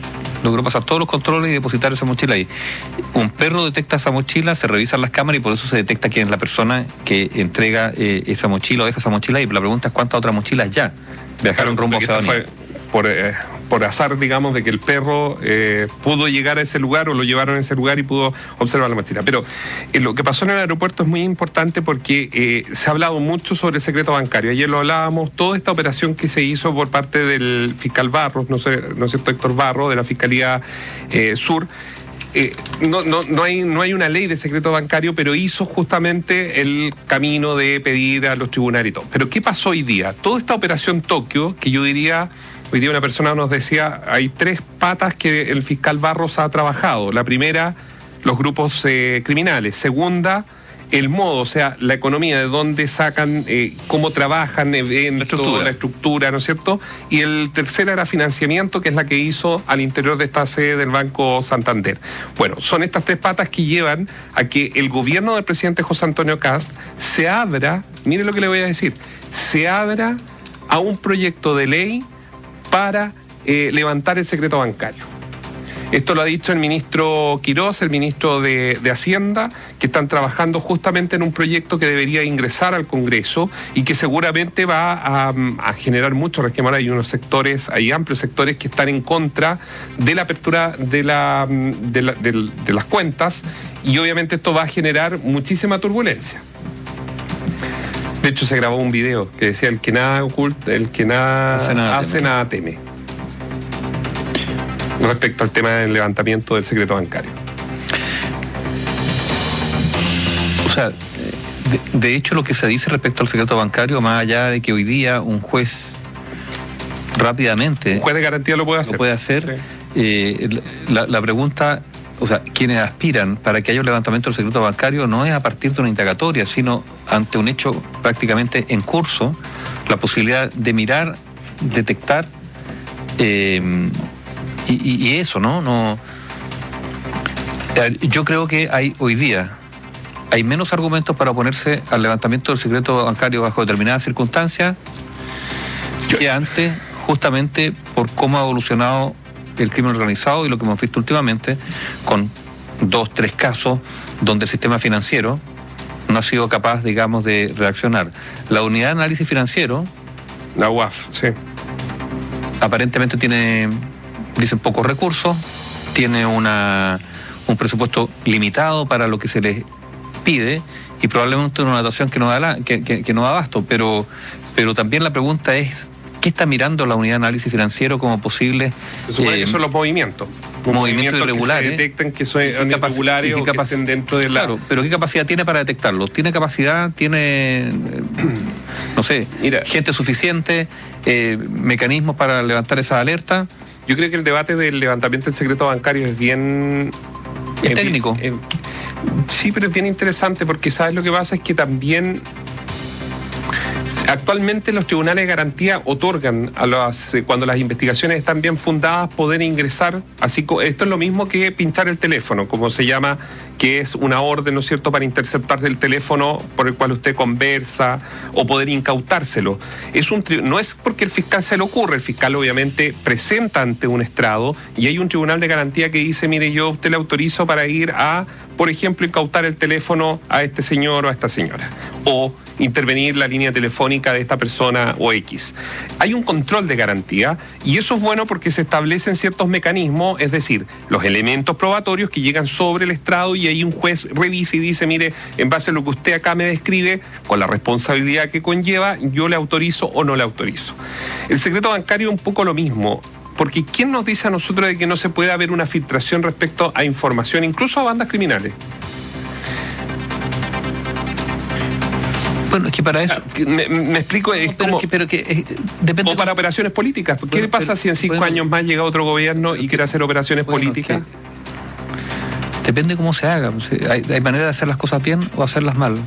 Y depositar esa mochila ahí. Un perro detecta esa mochila, se revisan las cámaras y por eso se detecta quién es la persona que entrega esa mochila o deja esa mochila ahí. La pregunta es cuántas otras mochilas ya viajaron rumbo a Oceanía. Por azar, digamos, de que el perro pudo llegar a ese lugar o lo llevaron a ese lugar y pudo observar la mochila. Pero lo que pasó en el aeropuerto es muy importante porque se ha hablado mucho sobre el secreto bancario. Ayer lo hablábamos, toda esta operación que se hizo por parte del fiscal Barros, ¿no es cierto?, Héctor Barros, de la Fiscalía Sur. No hay una ley de secreto bancario, pero hizo justamente el camino de pedir a los tribunales y todo. Pero ¿qué pasó hoy día? Toda esta operación Tokio, que yo diría... Hoy día una persona nos decía, hay 3 patas que el fiscal Barros ha trabajado. La primera, los grupos criminales. Segunda, el modo, o sea, la economía, de dónde sacan, cómo trabajan, eventos, la estructura, ¿no es cierto? Y el tercero era financiamiento, que es la que hizo al interior de esta sede del Banco Santander. Bueno, son estas 3 patas que llevan a que el gobierno del presidente José Antonio Kast se abra, mire lo que le voy a decir, se abra a un proyecto de ley para levantar el secreto bancario. Esto lo ha dicho el ministro Quirós, el ministro de Hacienda, que están trabajando justamente en un proyecto que debería ingresar al Congreso y que seguramente va a generar mucho resquemor. Hay amplios sectores que están en contra de la apertura de las cuentas y obviamente esto va a generar muchísima turbulencia. De hecho, se grabó un video que decía: el que nada oculta, el que nada hace, nada teme. Respecto al tema del levantamiento del secreto bancario. O sea, de hecho, lo que se dice respecto al secreto bancario, más allá de que hoy día un juez rápidamente... Un juez de garantía lo puede hacer. Sí. La pregunta... O sea, quienes aspiran para que haya un levantamiento del secreto bancario no es a partir de una indagatoria, sino ante un hecho prácticamente en curso, la posibilidad de mirar, detectar y eso, ¿no? Yo creo que hoy día hay menos argumentos para oponerse al levantamiento del secreto bancario bajo determinadas circunstancias que antes, justamente por cómo ha evolucionado el crimen organizado y lo que hemos visto últimamente con 2, 3 casos donde el sistema financiero no ha sido capaz, digamos, de reaccionar. La unidad de análisis financiero, la UAF, sí, aparentemente dicen pocos recursos, tiene un presupuesto limitado para lo que se les pide y probablemente una dotación que no da abasto, pero también la pregunta es: ¿qué está mirando la unidad de análisis financiero como posible? Se supone que son los movimientos irregulares. Que se detectan que son irregulares o que estén dentro de la... Claro, pero ¿qué capacidad tiene para detectarlo? ¿Tiene capacidad? ¿Tiene, no sé, gente suficiente? ¿Mecanismos para levantar esa alerta? Yo creo que el debate del levantamiento del secreto bancario es bien... ¿Es técnico? Sí, pero es bien interesante porque ¿sabes lo que pasa? Es que también... Actualmente los tribunales de garantía otorgan cuando las investigaciones están bien fundadas poder ingresar, esto es lo mismo que pinchar el teléfono, como se llama, que es una orden, ¿no es cierto?, para interceptar el teléfono por el cual usted conversa o poder incautárselo. No es porque el fiscal se le ocurre, el fiscal obviamente presenta ante un estrado y hay un tribunal de garantía que dice: mire, yo a usted le autorizo para ir a, por ejemplo, incautar el teléfono a este señor o a esta señora, o intervenir la línea telefónica de esta persona o X. Hay un control de garantía y eso es bueno porque se establecen ciertos mecanismos, es decir, los elementos probatorios que llegan sobre el estrado y ahí un juez revisa y dice, mire, en base a lo que usted acá me describe, con la responsabilidad que conlleva, yo le autorizo o no le autorizo. El secreto bancario es un poco lo mismo. Porque ¿quién nos dice a nosotros de que no se puede haber una filtración respecto a información, incluso a bandas criminales? Bueno, es que para eso... Me explico, es como... depende o para operaciones políticas. ¿Qué le pasa si en 5 años más llega otro gobierno y quiere hacer operaciones políticas? Depende cómo se haga. Hay manera de hacer las cosas bien o hacerlas mal.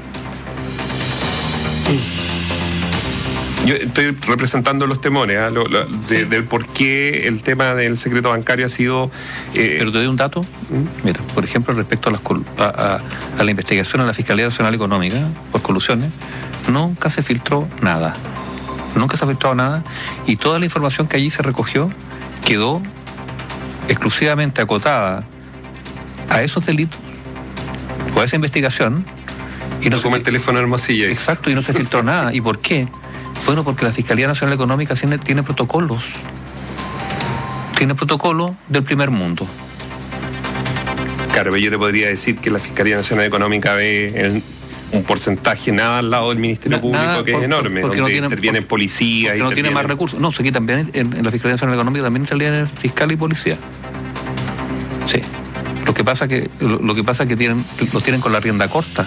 Yo estoy representando los temores del por qué el tema del secreto bancario ha sido... Pero te doy un dato. Mira, por ejemplo, respecto a la investigación a la Fiscalía Nacional Económica por colusiones, nunca se filtró nada. Nunca se ha filtrado nada y toda la información que allí se recogió quedó exclusivamente acotada a esos delitos o a esa investigación. Y no como el teléfono Hermosilla. Exacto, y no se filtró nada. ¿Y por qué? Bueno, porque la Fiscalía Nacional Económica tiene protocolos. Tiene protocolos del primer mundo. Claro, pero yo te podría decir que la Fiscalía Nacional Económica ve un porcentaje nada al lado del Ministerio Público que es enorme, porque donde intervienen policías y no tiene más recursos. No, aquí también en la Fiscalía Nacional Económica también intervienen fiscal y policía. Sí. Lo que pasa que los tienen con la rienda corta.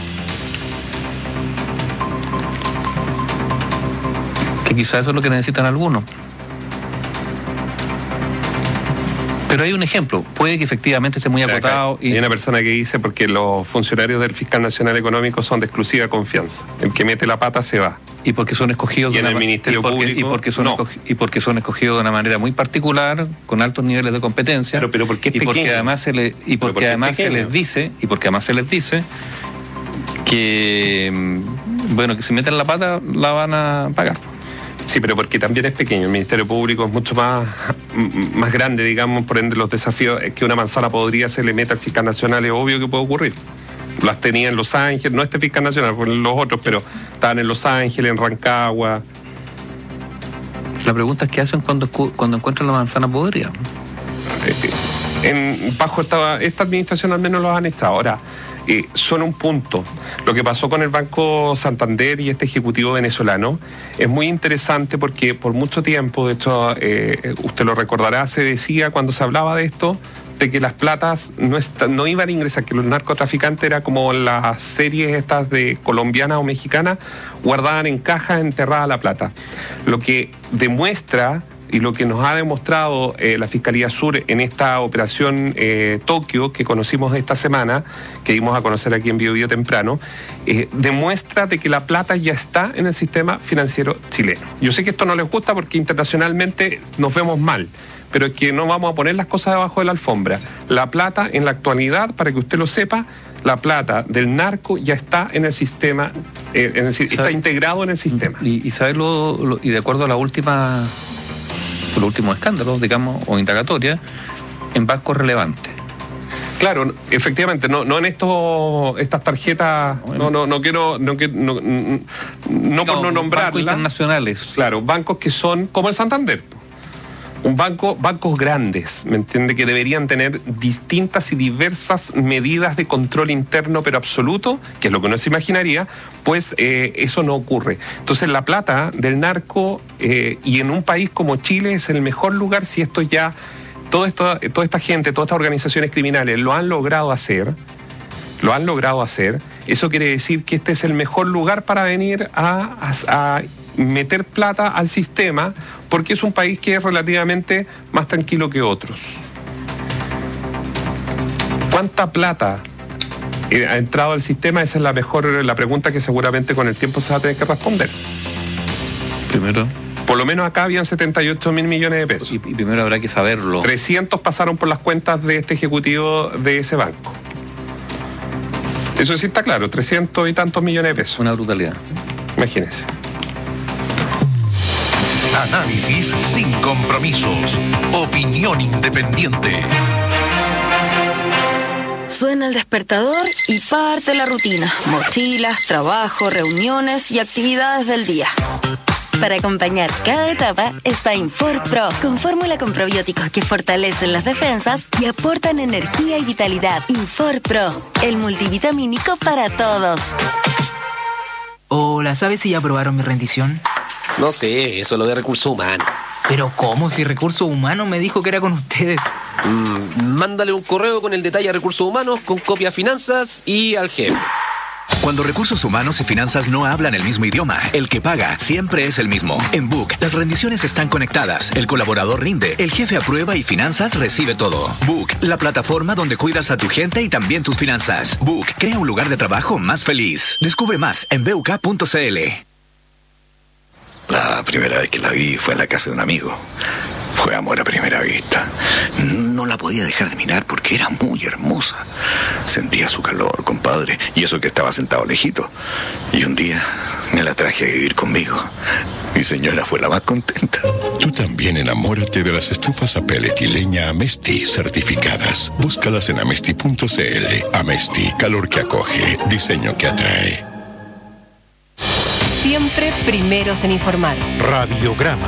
Que quizás eso es lo que necesitan algunos. Pero hay un ejemplo, puede que efectivamente esté muy acotado. Hay una persona que dice porque los funcionarios del Fiscal Nacional Económico son de exclusiva confianza. El que mete la pata se va. Y porque son escogidos y en el Ministerio Público. Y porque son escogidos de una manera muy particular, con altos niveles de competencia. Pero porque es pequeño. Porque además se les dice que bueno, que si meten la pata la van a pagar. Sí, pero porque también es pequeño. El Ministerio Público es mucho más grande, digamos, por ende los desafíos es que una manzana podría se le meta al fiscal nacional, es obvio que puede ocurrir. Las tenía en Los Ángeles, no este fiscal nacional, fueron los otros, pero estaban en Los Ángeles, en Rancagua. La pregunta es qué hacen cuando encuentran la manzana podrida. Bajo esta administración al menos los han estado. Ahora, son un punto. Lo que pasó con el Banco Santander y este ejecutivo venezolano es muy interesante porque por mucho tiempo, de hecho, usted lo recordará, se decía cuando se hablaba de esto, de que las platas no iban a ingresar, que los narcotraficantes era como las series estas de colombianas o mexicanas, guardaban en cajas enterrada la plata. Lo que demuestra y lo que nos ha demostrado la Fiscalía Sur en esta operación Tokio que conocimos esta semana, que dimos a conocer aquí en Bio Bio temprano, demuestra de que la plata ya está en el sistema financiero chileno. Yo sé que esto no les gusta porque internacionalmente nos vemos mal, pero es que no vamos a poner las cosas debajo de la alfombra. La plata en la actualidad, para que usted lo sepa, la plata del narco ya está en el sistema, está integrado en el sistema. Y saberlo, y de acuerdo a los últimos escándalos, digamos, o indagatorias, en bancos relevantes. Claro, efectivamente, no en estas tarjetas, bueno, no quiero por no nombrarlas. Bancos internacionales. Claro, bancos que son como el Santander. Bancos grandes, ¿me entiende? Que deberían tener distintas y diversas medidas de control interno, pero absoluto, que es lo que uno se imaginaría, pues eso no ocurre. Entonces la plata del narco, y en un país como Chile es el mejor lugar si esto ya, toda esta gente, todas estas organizaciones criminales lo han logrado hacer, eso quiere decir que este es el mejor lugar para venir a meter plata al sistema, porque es un país que es relativamente más tranquilo que otros. ¿Cuánta plata ha entrado al sistema? Esa es la pregunta que seguramente con el tiempo se va a tener que responder. Primero, por lo menos acá habían 78 mil millones de pesos. Y primero habrá que saberlo. 300 pasaron por las cuentas de este ejecutivo de ese banco. Eso sí está claro, 300 y tantos millones de pesos. Una brutalidad. Imagínense. Análisis sin compromisos. Opinión independiente. Suena el despertador y parte la rutina. Mochilas, trabajo, reuniones y actividades del día. Para acompañar cada etapa está Infor Pro, con fórmula con probióticos que fortalecen las defensas y aportan energía y vitalidad. Infor Pro, el multivitamínico para todos. Hola, ¿sabes si ya aprobaron mi rendición? No sé, eso es lo de recursos humanos. ¿Pero cómo? Si Recursos Humanos me dijo que era con ustedes. Mándale un correo con el detalle a Recursos Humanos, con copia a Finanzas y al jefe. Cuando Recursos Humanos y Finanzas no hablan el mismo idioma, el que paga siempre es el mismo. En Book, las rendiciones están conectadas, el colaborador rinde, el jefe aprueba y Finanzas recibe todo. Book, la plataforma donde cuidas a tu gente y también tus finanzas. Book, crea un lugar de trabajo más feliz. Descubre más en buk.cl. La primera vez que la vi fue en la casa de un amigo. Fue amor a primera vista. No la podía dejar de mirar porque era muy hermosa. Sentía su calor, compadre, y eso que estaba sentado lejito. Y un día me la traje a vivir conmigo. Mi señora fue la más contenta. Tú también enamórate de las estufas a pellet y leña Amesti certificadas. Búscalas en amesti.cl. Amesti, calor que acoge, diseño que atrae. Siempre primeros en informar. Radiograma.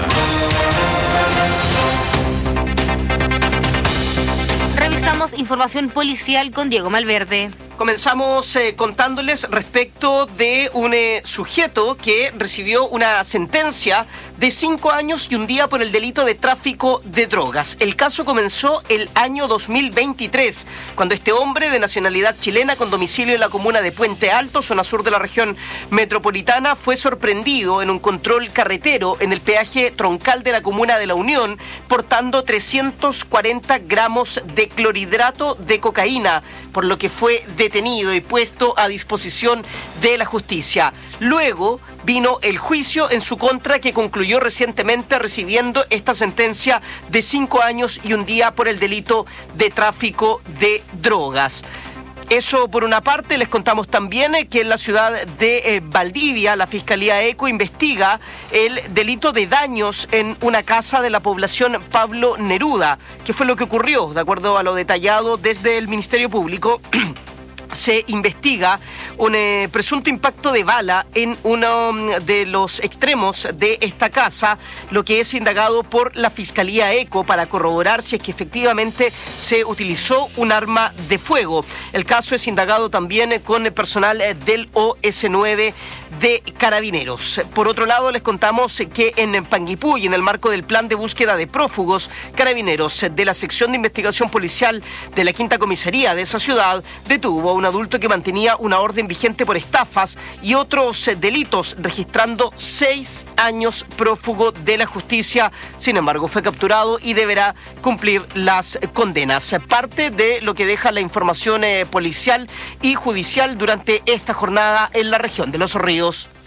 Revisamos información policial con Diego Malverde. Comenzamos contándoles respecto de un sujeto que recibió una sentencia de 5 años y un día por el delito de tráfico de drogas. El caso comenzó el año 2023, cuando este hombre de nacionalidad chilena con domicilio en la comuna de Puente Alto, zona sur de la región metropolitana, fue sorprendido en un control carretero en el peaje troncal de la comuna de La Unión, portando 340 gramos de clorhidrato de cocaína, por lo que fue detenido y puesto a disposición de la justicia. Luego vino el juicio en su contra, que concluyó recientemente recibiendo esta sentencia de 5 años y un día por el delito de tráfico de drogas. Eso por una parte. Les contamos también que en la ciudad de Valdivia la Fiscalía ECO investiga el delito de daños en una casa de la población Pablo Neruda. ¿Qué fue lo que ocurrió? De acuerdo a lo detallado desde el Ministerio Público, se investiga un presunto impacto de bala en uno de los extremos de esta casa, lo que es indagado por la Fiscalía ECO para corroborar si es que efectivamente se utilizó un arma de fuego. El caso es indagado también con el personal del OS9 de Carabineros. Por otro lado, les contamos que en Panguipulli, en el marco del plan de búsqueda de prófugos, Carabineros de la sección de investigación policial de la Quinta Comisaría de esa ciudad detuvo a un adulto que mantenía una orden vigente por estafas y otros delitos, registrando 6 años prófugo de la justicia. Sin embargo, fue capturado y deberá cumplir las condenas. Parte de lo que deja la información policial y judicial durante esta jornada en la región de Los Ríos.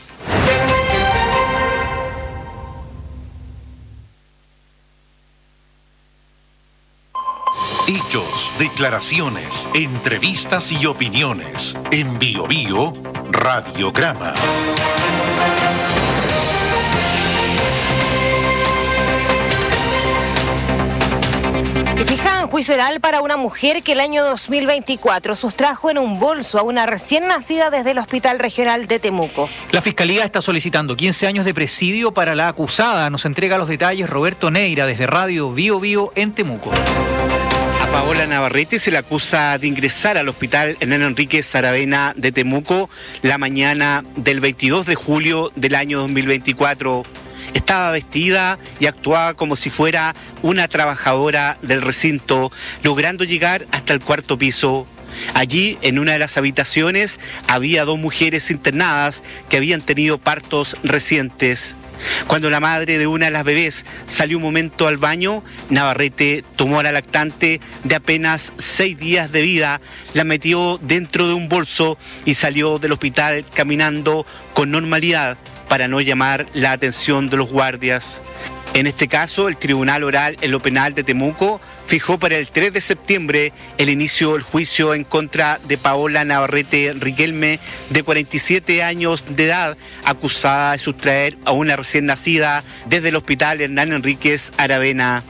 Hechos, declaraciones, entrevistas y opiniones. En Bio Bio, Radiograma. Y fijan juicio oral para una mujer que el año 2024 sustrajo en un bolso a una recién nacida desde el Hospital Regional de Temuco. La Fiscalía está solicitando 15 años de presidio para la acusada. Nos entrega los detalles Roberto Neira desde Radio Bio Bio en Temuco. A Paola Navarrete se le acusa de ingresar al Hospital Hernán Enríquez Aravena de Temuco la mañana del 22 de julio del año 2024. Estaba vestida y actuaba como si fuera una trabajadora del recinto, logrando llegar hasta el 4º piso. Allí, en una de las habitaciones, había 2 mujeres internadas que habían tenido partos recientes. Cuando la madre de una de las bebés salió un momento al baño, Navarrete tomó a la lactante de apenas 6 días de vida, la metió dentro de un bolso y salió del hospital caminando con normalidad para no llamar la atención de los guardias. En este caso, el Tribunal Oral en lo Penal de Temuco fijó para el 3 de septiembre el inicio del juicio en contra de Paola Navarrete Riquelme, de 47 años de edad, acusada de sustraer a una recién nacida desde el Hospital Hernán Enríquez Aravena.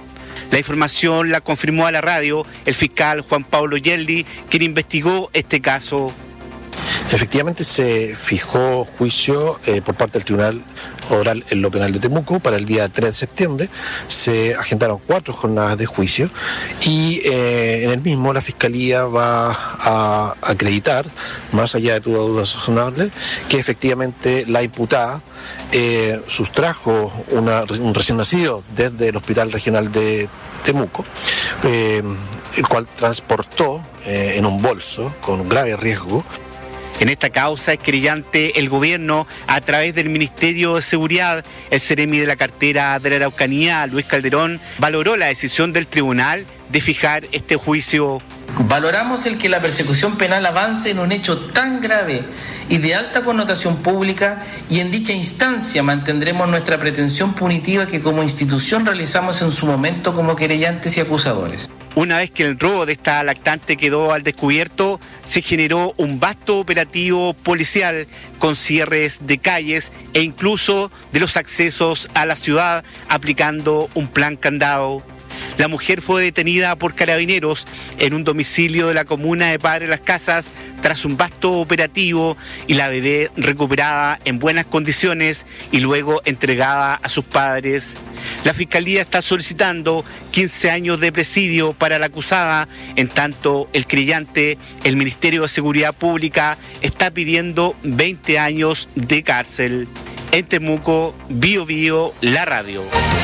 La información la confirmó a la radio el fiscal Juan Pablo Yeldi, quien investigó este caso. Efectivamente se fijó juicio por parte del Tribunal Oral en lo Penal de Temuco para el día 3 de septiembre. Se agendaron 4 jornadas de juicio y en el mismo la Fiscalía va a acreditar, más allá de toda duda razonable, que efectivamente la imputada sustrajo un recién nacido desde el Hospital Regional de Temuco, el cual transportó en un bolso con grave riesgo. En esta causa es querellante el gobierno a través del Ministerio de Seguridad. El seremi de la cartera de la Araucanía, Luis Calderón, valoró la decisión del tribunal de fijar este juicio. Valoramos el que la persecución penal avance en un hecho tan grave y de alta connotación pública, y en dicha instancia mantendremos nuestra pretensión punitiva que como institución realizamos en su momento como querellantes y acusadores. Una vez que el robo de esta lactante quedó al descubierto, se generó un vasto operativo policial con cierres de calles e incluso de los accesos a la ciudad, aplicando un plan candado. La mujer fue detenida por carabineros en un domicilio de la comuna de Padre Las Casas tras un vasto operativo y la bebé recuperada en buenas condiciones y luego entregada a sus padres. La Fiscalía está solicitando 15 años de presidio para la acusada, en tanto el creyente, el Ministerio de Seguridad Pública, está pidiendo 20 años de cárcel. En Temuco, Bío Bío, la radio.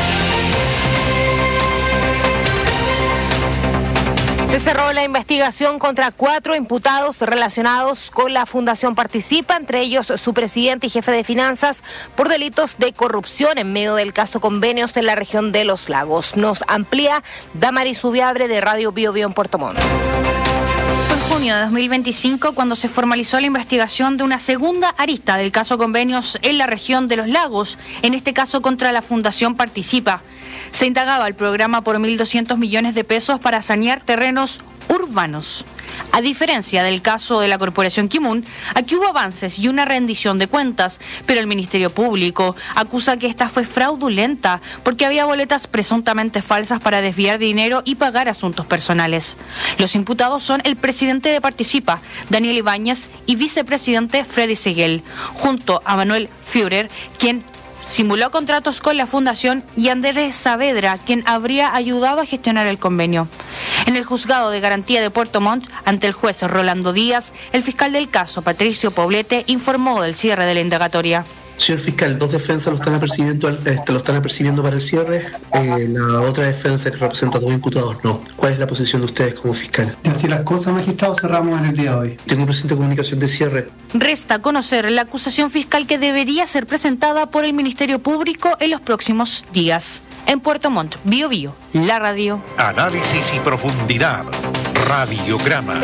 Se cerró la investigación contra 4 imputados relacionados con la Fundación Participa, entre ellos su presidente y jefe de finanzas, por delitos de corrupción en medio del caso Convenios en la región de Los Lagos. Nos amplía Damaris Ubiabre de Radio Bío Bío en Puerto Montt. Fue en junio de 2025 cuando se formalizó la investigación de una segunda arista del caso Convenios en la región de Los Lagos, en este caso contra la Fundación Participa. Se indagaba el programa por 1.200 millones de pesos para sanear terrenos urbanos. A diferencia del caso de la Corporación Kimun, aquí hubo avances y una rendición de cuentas, pero el Ministerio Público acusa que esta fue fraudulenta porque había boletas presuntamente falsas para desviar dinero y pagar asuntos personales. Los imputados son el presidente de Participa, Daniel Ibáñez, y vicepresidente Freddy Seguel, junto a Manuel Führer, quien simuló contratos con la fundación, y Andrés Saavedra, quien habría ayudado a gestionar el convenio. En el juzgado de garantía de Puerto Montt, ante el juez Rolando Díaz, el fiscal del caso, Patricio Poblete, informó del cierre de la indagatoria. Señor fiscal, 2 defensas lo están apercibiendo para el cierre. La otra defensa, que representa a 2 imputados, no. ¿Cuál es la posición de ustedes como fiscal? Así las cosas, magistrado, cerramos en el día de hoy. Tengo presente comunicación de cierre. Resta conocer la acusación fiscal que debería ser presentada por el Ministerio Público en los próximos días. En Puerto Montt, Bío Bío, la radio. Análisis y profundidad. Radiograma.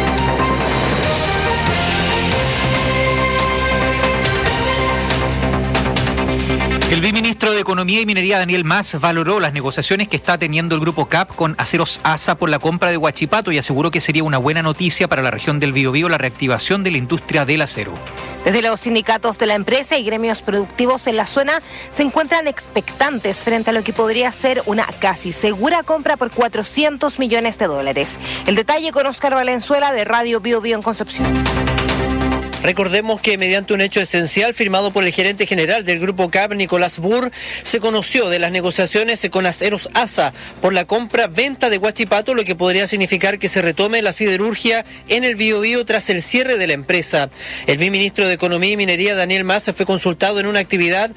El viceministro de Economía y Minería, Daniel Mas, valoró las negociaciones que está teniendo el Grupo CAP con Aceros ASA por la compra de Huachipato y aseguró que sería una buena noticia para la región del Biobío la reactivación de la industria del acero. Desde los sindicatos de la empresa y gremios productivos en la zona se encuentran expectantes frente a lo que podría ser una casi segura compra por $400 millones. El detalle con Oscar Valenzuela de Radio Bío Bío en Concepción. Recordemos que mediante un hecho esencial firmado por el gerente general del Grupo CAP, Nicolás Burr, se conoció de las negociaciones con Aceros ASA por la compra-venta de Huachipato, lo que podría significar que se retome la siderurgia en el Biobío tras el cierre de la empresa. El viceministro de Economía y Minería, Daniel Mas, fue consultado en una actividad